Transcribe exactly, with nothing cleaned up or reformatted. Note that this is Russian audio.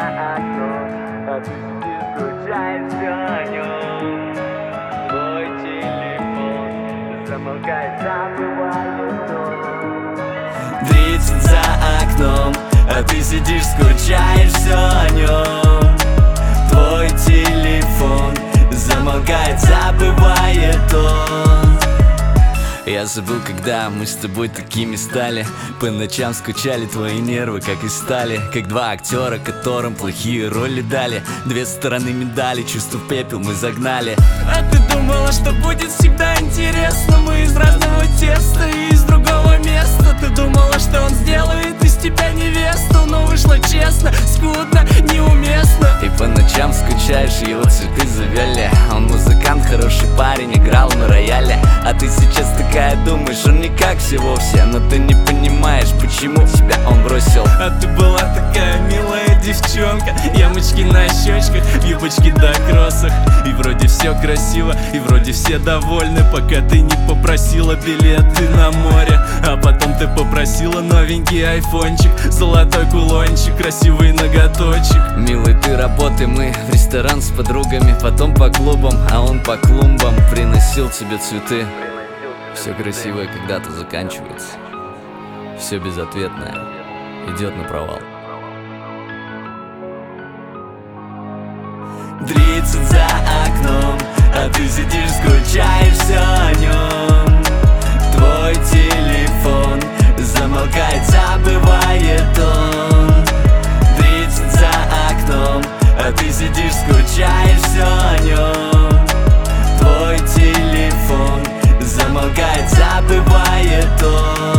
окном, а ты сидишь, скучаешь все о нем. Твой телефон замолкает, забывает он. Тридцать за окном, а ты сидишь, скучаешь все о нем. Твой телефон замолкает, забывает он. Я забыл, когда мы с тобой такими стали. По ночам скучали твои нервы, как и стали. Как два актера, которым плохие роли дали. Две стороны медали, чувство в пепел мы загнали. А ты думала, что будет всегда интересно. Мы из разного теста и из другого места. Ты думала, что он сделает из тебя невесту. Но вышло честно, скудно, неуместно. И по ночам скучаешь, его цветы завяли. Он музыкант, хороший парень, играл на рояле. А ты сейчас такая думаешь, он не как все вовсе. Но ты не понимаешь, почему тебя он бросил. А ты была такая милая девчонка. Ямочки на щечках, юбочки до кроссах. И вроде все красиво, и вроде все довольны, пока ты не попросила билеты на море. А потом ты попросила новенький айфончик, золотой кулончик, красивый ноготочек. Милый, ты работай, мы в ресторан с подругами, потом по клубам, а он по клумбам приносил тебе цветы. Все красивое когда-то заканчивается. Все безответное идет на провал. Тридцать за окном, а ты сидишь, скучаешь все о нем. Твой телефон замолкает, забывает он. Тридцать за окном, а ты сидишь, скучаешь все о нем. Твой телефон замолкает, забывает он.